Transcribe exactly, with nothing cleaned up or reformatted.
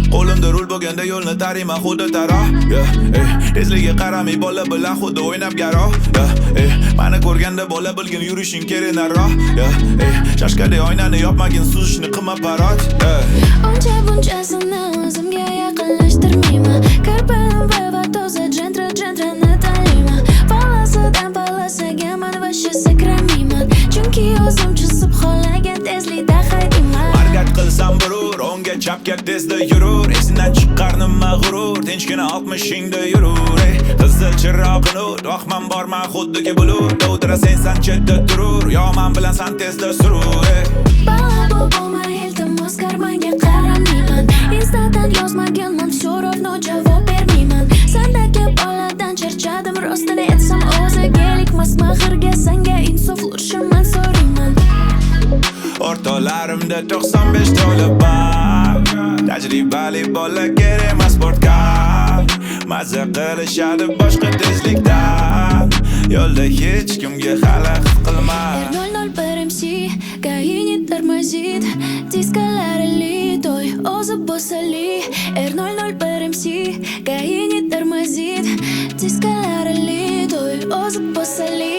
Qo'limda rul bo'lganda yo'lni tarayman xuddi taroh. Tezligiga qaramay bola bilan xuddi o'ynab garoh. Mani ko'rganda bola bilgin yurishing kerak narroh. Shashkadek oynani yopmagin suzishni qilma parod. Uncha bunchasini o'zimga yaqinlashtirmayman. Karpalim va toza jentra jentrani tanlayman. Palasidan palasaga man vashi sakramayman. Chunki o'zim chizib xolagan tezlikda haydayman. Margat qilsam burur, o'ngga chapga tezda yurur. Esidan chiqqar nima g'urur, tinchgina oltmishingda yurur. Qizil chirog'ini o't, vaqtman borman xuddiki bulut. Dovdira sensan chetda turur, yo men bilan san tezda surur. Bala bu bo'lmay iltimos karmanga qaramayman. Instadan yozmaganman, so'rovno javob bermayman. Sendagi boladan charchadim, rostini aytsam o'zigalikmas. Mahrga senga insof urshaman so'rayman. O'rtalarimda to'qson besh to'la bor. Tajribali bola kerak emas sportkar. Mazza qilishadi boshqa tezlikda. Yo'lda hech kimga xalaqit qilma. эр ноль ноль bir эм си гаи не тормозит. Дискалari литой, o'zi bo'lsali. эр ноль ноль bir эм си гаи не тормозит. Дискалari литой, o'zi bo'lsali.